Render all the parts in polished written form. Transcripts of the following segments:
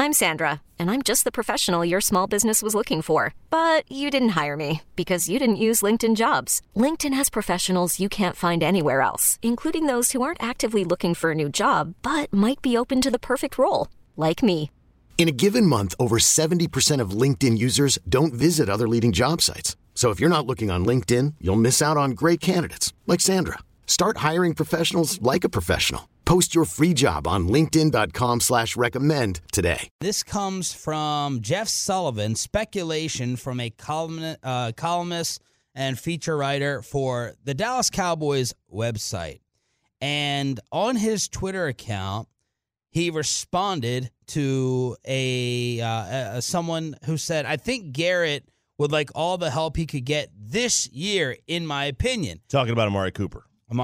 I'm Sandra, and I'm just the professional your small business was looking for. But you didn't hire me because you didn't use LinkedIn Jobs. LinkedIn has professionals you can't find anywhere else, including those who aren't actively looking for a new job, but might be open to the perfect role, like me. In a given month, over 70% of LinkedIn users don't visit other leading job sites. So if you're not looking on LinkedIn, you'll miss out on great candidates like Sandra. Start hiring professionals like a professional. Post your free job on linkedin.com/recommend today. This comes from Jeff Sullivan, speculation from a columnist and feature writer for the Dallas Cowboys website. And on his Twitter account, he responded to someone who said, I think Garrett would like all the help he could get this year, in my opinion. Talking about Amari Cooper.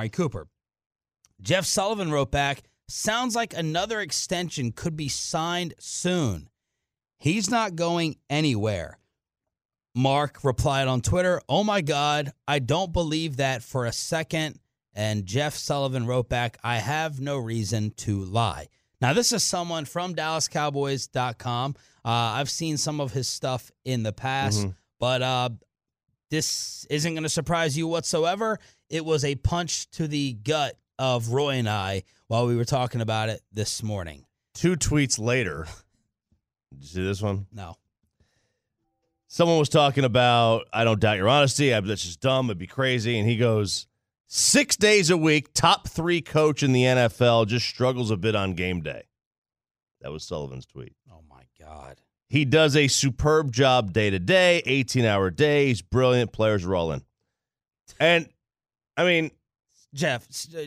Jeff Sullivan wrote back, sounds like another extension could be signed soon. He's not going anywhere. Mark replied on Twitter, oh my God, I don't believe that for a second. And Jeff Sullivan wrote back, I have no reason to lie. Now, this is someone from DallasCowboys.com. I've seen some of his stuff in the past, but this isn't going to surprise you whatsoever. It was a punch to the gut of Roy and I while we were talking about it this morning. 2 tweets later. Did you see this one? No. Someone was talking about, I don't doubt your honesty. That's just dumb. It'd be crazy. And he goes, 6 days a week, top 3 coach in the NFL, just struggles a bit on game day. That was Sullivan's tweet. Oh, my God. He does a superb job day to day, 18-hour days, brilliant. Players are all in. And, I mean, Jeff,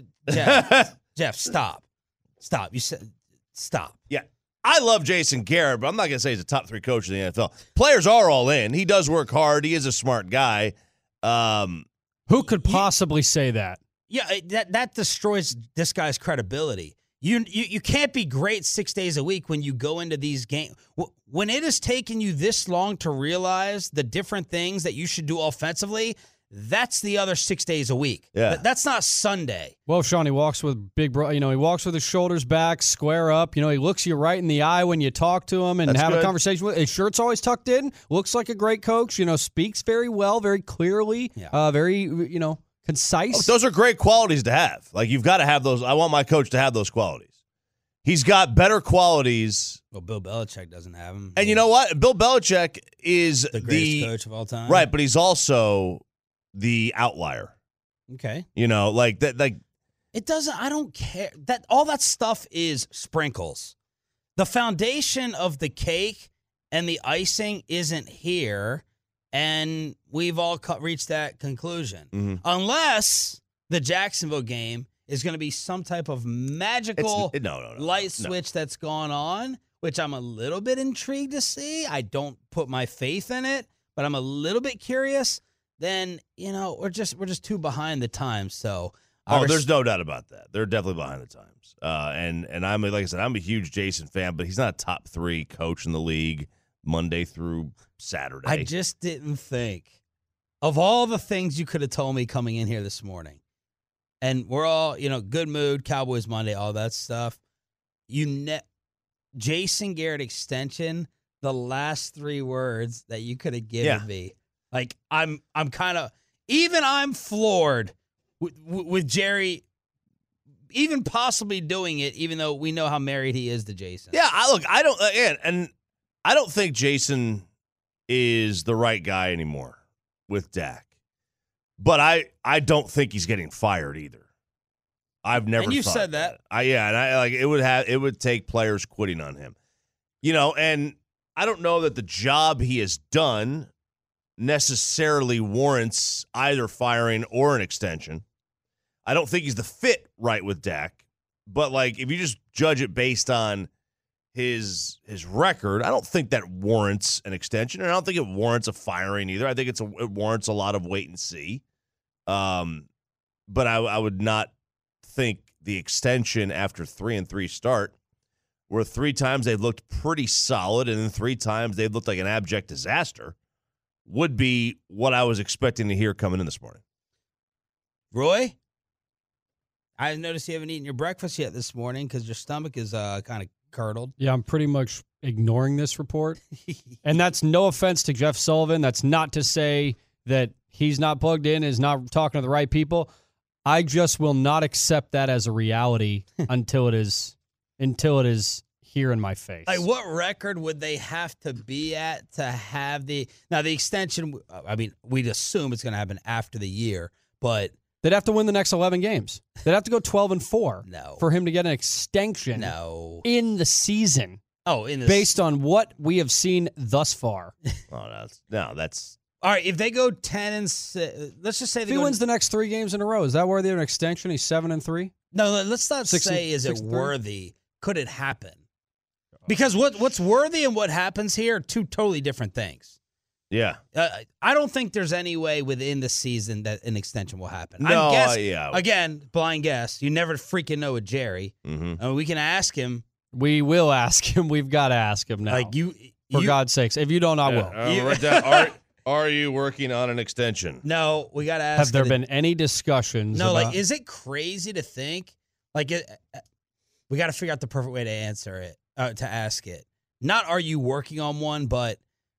stop. You said stop. Yeah. I love Jason Garrett, but I'm not going to say he's a top 3 coach in the NFL. Players are all in. He does work hard. He is a smart guy. Who could possibly say that? Yeah, that destroys this guy's credibility. You can't be great 6 days a week when you go into these games. When it has taken you this long to realize the different things that you should do offensively, that's the other 6 days a week. Yeah. That's not Sunday. Well, Sean, he walks with he walks with his shoulders back, square up. He looks you right in the eye when you talk to him and That's have good. a conversation with him. His shirt's always tucked in. Looks like a great coach. Speaks very well, very clearly, very, concise. Oh, those are great qualities to have. Like, you've got to have those. I want my coach to have those qualities. He's got better qualities. Well, Bill Belichick doesn't have them. And you know what? Bill Belichick is the greatest coach of all time. Right, but he's also the outlier. Okay. Like that. Like, it doesn't. I don't care. That all that stuff is sprinkles. The foundation of the cake and the icing isn't here, and we've all reached that conclusion. Unless the Jacksonville game is going to be some type of magical light switch that's gone on, which I'm a little bit intrigued to see. I don't put my faith in it, but I'm a little bit curious. Then, we're just too behind the times. So, there's no doubt about that. They're definitely behind the times. And I'm, like I said, I'm a huge Jason fan, but he's not a top 3 coach in the league Monday through Saturday. I just didn't think of all the things you could have told me coming in here this morning. And we're all, good mood, Cowboys Monday, all that stuff. Jason Garrett extension, the last 3 words that you could have given me. Like, I'm kind of, I'm floored with Jerry even possibly doing it, even though we know how married he is to Jason. Yeah, I don't think Jason is the right guy anymore with Dak. But I don't think he's getting fired either. I've never. And you thought said that. It would take players quitting on him. And I don't know that the job he has done necessarily warrants either firing or an extension. I don't think he's the fit right with Dak. But if you just judge it based on his record, I don't think that warrants an extension, and I don't think it warrants a firing either. I think it warrants a lot of wait and see. But I would not think the extension after 3-3 start, where 3 times they've looked pretty solid and then 3 times they've looked like an abject disaster, would be what I was expecting to hear coming in this morning. Roy, I noticed you haven't eaten your breakfast yet this morning because your stomach is kind of curdled. Yeah, I'm pretty much ignoring this report. And that's no offense to Jeff Sullivan. That's not to say that he's not plugged in, is not talking to the right people. I just will not accept that as a reality until it is here in my face. Like, what record would they have to be at to have the extension? I mean, we'd assume it's going to happen after the year, but they'd have to win the next 11 games. They'd have to go 12-4 no. for him to get an extension in the season. Based on what we have seen thus far. That's all right. If they go 10-6, let's just say if he wins the next 3 games in a row, is that worthy of an extension? He's 7-3. No, let's not say is it worthy. Could it happen? Because what's worthy and what happens here are two totally different things. Yeah. I don't think there's any way within the season that an extension will happen. No, Again, blind guess. You never freaking know with Jerry. Mm-hmm. I mean, we can ask him. We will ask him. We've got to ask him now. Like for God's sakes. If you don't, I will. Are you working on an extension? No, we got to ask. Have there been any discussions? No, like, is it crazy to think? Like, we got to figure out the perfect way to answer it, to ask it. Not are you working on one, but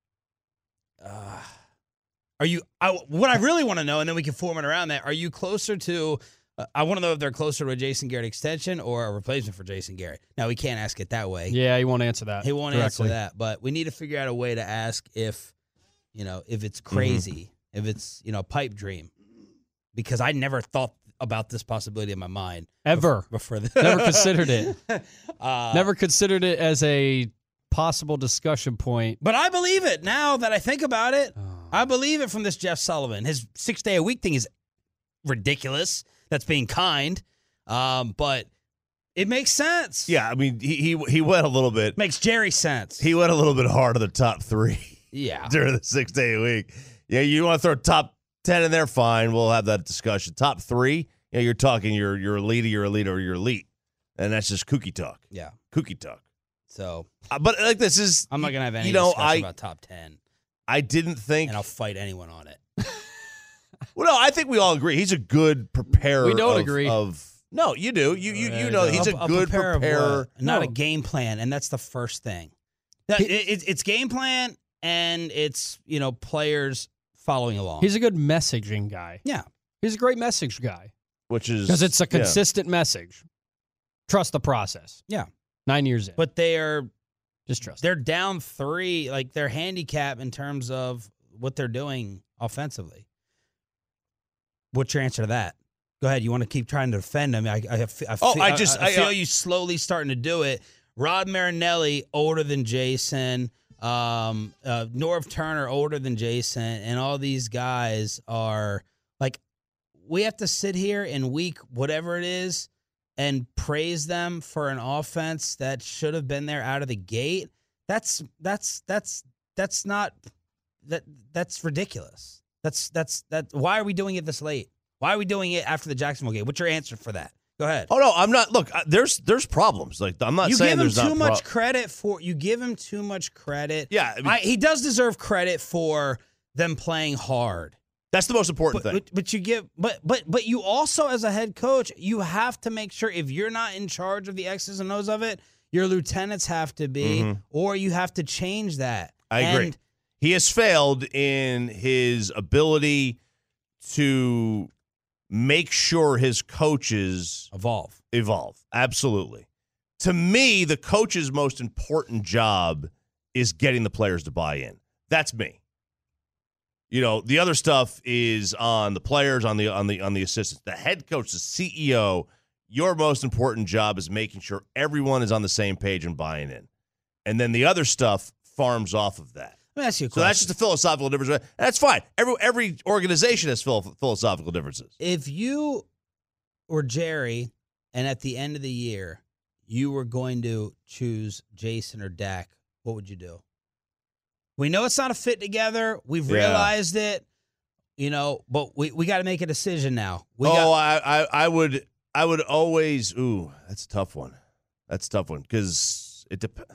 are you? What I really want to know, and then we can form it around that. Are you closer to? I want to know if they're closer to a Jason Garrett extension or a replacement for Jason Garrett. Now, we can't ask it that way. Yeah, he won't answer that. He won't directly. answer that, but we need to figure out a way to ask if it's crazy, if it's, a pipe dream. Because I never thought about this possibility in my mind. Ever. Before Never considered it. Never considered it as a possible discussion point. But I believe it now that I think about it. I believe it from this Jeff Sullivan. His 6-day-a-week thing is ridiculous. That's being kind, but it makes sense. Yeah, I mean, he went a little bit. Makes Jerry sense. He went a little bit hard on the top 3. Yeah. During the 6-day-a-week. Yeah, you want to throw top 10 in there? Fine, we'll have that discussion. Top 3, you're talking you're elite, or you're elite, and that's just kooky talk. Yeah, kooky talk. So, but like this is, I'm not gonna have any discussion about top 10. I didn't think, and I'll fight anyone on it. Well, no, I think we all agree he's a good preparer. We don't agree. No, you do. You know he's a good preparer. Not a game plan, and that's the first thing. It's game plan, and it's players following along. He's a good messaging guy. Yeah, he's a great message guy. Which is because it's a consistent message. Trust the process. Yeah, 9 years in, but they're just trust. They're down 3, like their handicap in terms of what they're doing offensively. What's your answer to that? Go ahead. You want to keep trying to defend him? I feel you slowly starting to do it. Rod Marinelli, older than Jason. Norv Turner, older than Jason. And all these guys are like, we have to sit here in week whatever it is and praise them for an offense that should have been there out of the gate. That's ridiculous. Why are we doing it this late? Why are we doing it after the Jacksonville game? What's your answer for that? Go ahead. Oh no, I'm not. Look, there's problems. Like I'm not saying there's not. You give him too much credit for. You give him too much credit. Yeah, he does deserve credit for them playing hard. That's the most important thing. But you also, as a head coach, you have to make sure if you're not in charge of the X's and O's of it, your lieutenants have to be, or you have to change that. I agree. He has failed in his ability to make sure his coaches evolve. Absolutely. To me, the coach's most important job is getting the players to buy in. That's me. The other stuff is on the players, on the assistants. The head coach, the CEO, your most important job is making sure everyone is on the same page and buying in. And then the other stuff farms off of that. Let me ask you a question. So that's just a philosophical difference. That's fine. Every organization has philosophical differences. If you were Jerry and at the end of the year you were going to choose Jason or Dak, what would you do? We know it's not a fit together. We've realized it, but we got to make a decision now. I would always. Ooh, that's a tough one. Because it depends.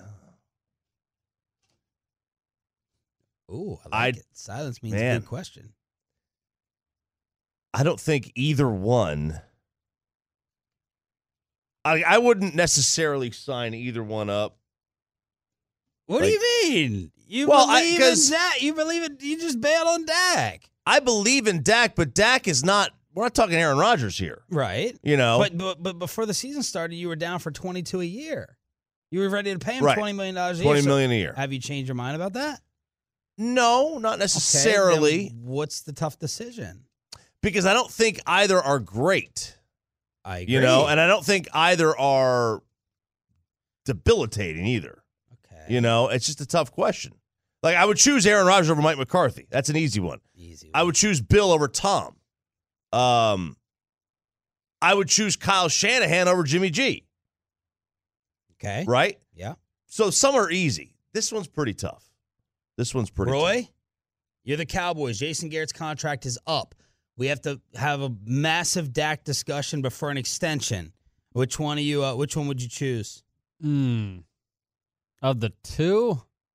Ooh, I like it. Silence means a good question. I don't think either one I wouldn't necessarily sign either one up. What do you mean? You believe it? You just bailed on Dak. I believe in Dak, but Dak is not. We're not talking Aaron Rodgers here, right? You know, but before the season started, you were down for $22 a year. You were ready to pay him right. $20 million a year. $20 million a year. Have you changed your mind about that? No, not necessarily. Okay, then what's the tough decision? Because I don't think either are great. I agree. You know, and I don't think either are debilitating either. Okay. You know, it's just a tough question. Like, I would choose Aaron Rodgers over Mike McCarthy. That's an easy one. I would choose Bill over Tom. I would choose Kyle Shanahan over Jimmy G. Okay. Right? Yeah. So some are easy. This one's pretty tough. Roy, you're the Cowboys. Jason Garrett's contract is up. We have to have a massive Dak discussion before an extension. Which one would you choose? Of the two?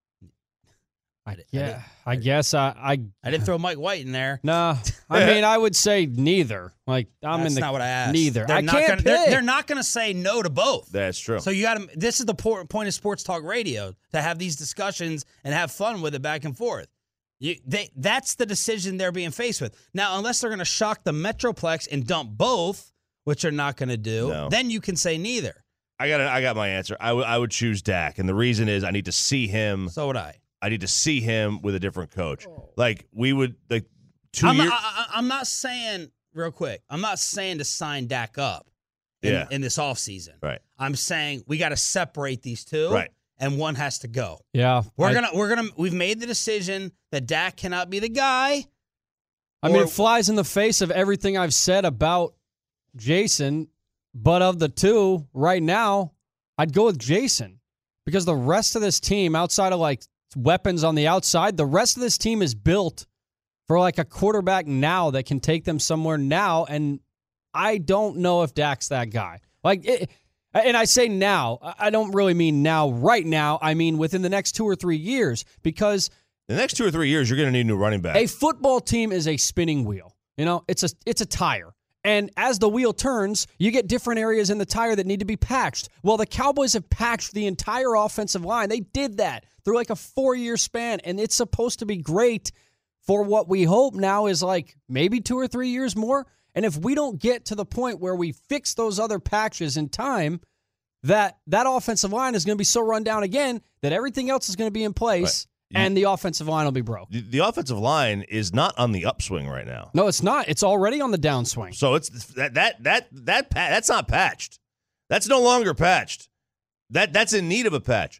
I guess I didn't throw Mike White in there. No, I mean I would say neither. Like That's not what I asked. Neither. They're not going to say no to both. That's true. So you got to. This is the point of sports talk radio, to have these discussions and have fun with it back and forth. That's the decision they're being faced with now. Unless they're going to shock the Metroplex and dump both, which they're not going to do, then you can say neither. I got my answer. I would choose Dak, and the reason is I need to see him. So would I. I need to see him with a different coach. Like, we would, like, 2 I'm years. I'm not saying, real quick, I'm not saying to sign Dak up in this offseason. Right. I'm saying we got to separate these two. Right. And one has to go. Yeah. We've made the decision that Dak cannot be the guy. I mean, it flies in the face of everything I've said about Jason, but of the two right now, I'd go with Jason because the rest of this team, outside of like weapons on the outside, the rest of this team is built for like a quarterback now that can take them somewhere now, and I don't know if Dak's that guy. And I say now, I don't really mean now, right now. I mean within the next 2 or 3 years, because the next 2 or 3 years, you're going to need a new running back. A football team is a spinning wheel. You know, it's a tire. And as the wheel turns, you get different areas in the tire that need to be patched. Well, the Cowboys have patched the entire offensive line. They did that through like a 4-year span, and it's supposed to be great for what we hope now is like maybe 2 or 3 years more. And if we don't get to the point where we fix those other patches in time, that offensive line is going to be so run down again that everything else is going to be in place, and the offensive line will be broke. The offensive line is not on the upswing right now. No, it's not. It's already on the downswing. So it's that's not patched. That's no longer patched. That's in need of a patch.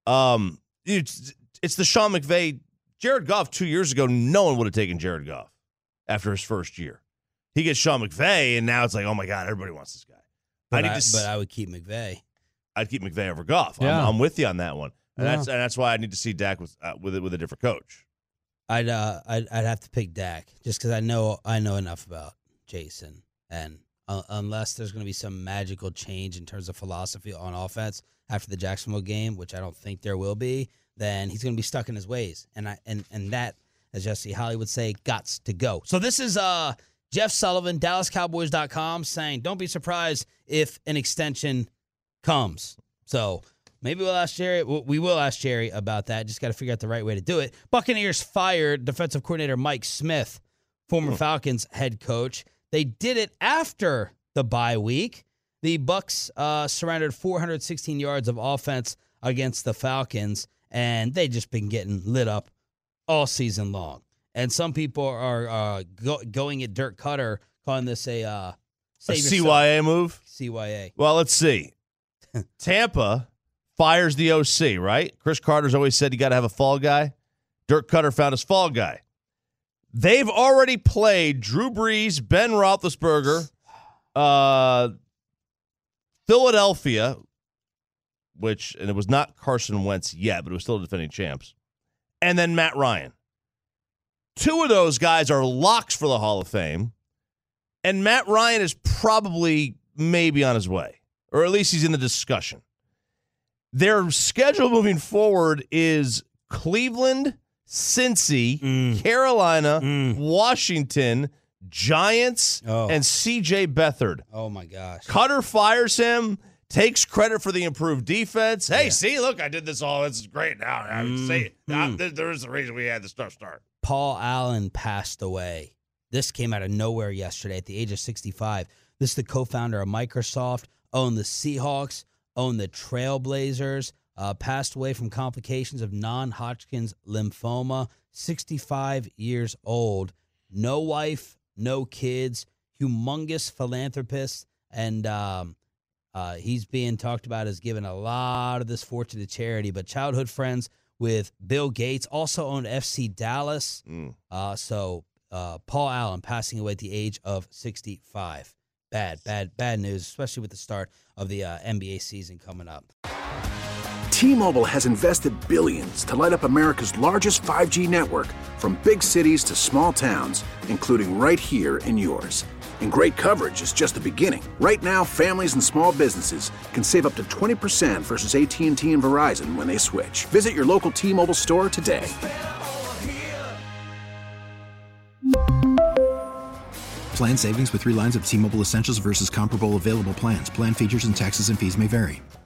It's the Sean McVay. Jared Goff 2 years ago, no one would have taken Jared Goff after his first year. He gets Sean McVay, and now it's like, oh my God, everybody wants this guy. But I would keep McVay. I'd keep McVay over Goff. Yeah. I'm with you on that one, and that's why I need to see Dak with a different coach. I'd have to pick Dak just because I know enough about Jason, and unless there's going to be some magical change in terms of philosophy on offense after the Jacksonville game, which I don't think there will be, then he's going to be stuck in his ways, and that, as Jesse Holly would say, gots to go. So this is Jeff Sullivan, DallasCowboys.com, saying don't be surprised if an extension comes. So maybe we'll ask Jerry. We will ask Jerry about that. Just got to figure out the right way to do it. Buccaneers fired defensive coordinator Mike Smith, former Falcons head coach. They did it after the bye week. The Bucs surrendered 416 yards of offense against the Falcons, and they just been getting lit up all season long. And some people are going at Dirk Cutter, calling this a CYA move. CYA. Well, let's see. Tampa fires the OC, right? Chris Carter's always said you got to have a fall guy. Dirk Cutter found his fall guy. They've already played Drew Brees, Ben Roethlisberger, Philadelphia, and it was not Carson Wentz yet, but it was still defending champs, and then Matt Ryan. 2 of those guys are locks for the Hall of Fame, and Matt Ryan is probably maybe on his way, or at least he's in the discussion. Their schedule moving forward is Cleveland, Cincy, Carolina, Washington, Giants, and C.J. Beathard. Oh, my gosh. Cutter fires him. takes credit for the improved defense. Hey, see, look, I did this all. It's great now. There's the reason we had the start. Paul Allen passed away. This came out of nowhere yesterday at the age of 65. This is the co-founder of Microsoft, owned the Seahawks, owned the Trailblazers, passed away from complications of non-Hodgkin's lymphoma, 65 years old. No wife, no kids, humongous philanthropist, and he's being talked about as giving a lot of this fortune to charity. But childhood friends with Bill Gates, also owned FC Dallas. So Paul Allen passing away at the age of 65. Bad news, especially with the start of the NBA season coming up. T-Mobile has invested billions to light up America's largest 5G network, from big cities to small towns, including right here in yours. And great coverage is just the beginning. Right now, families and small businesses can save up to 20% versus AT&T and Verizon when they switch. Visit your local T-Mobile store today. Plan savings with 3 lines of T-Mobile Essentials versus comparable available plans. Plan features and taxes and fees may vary.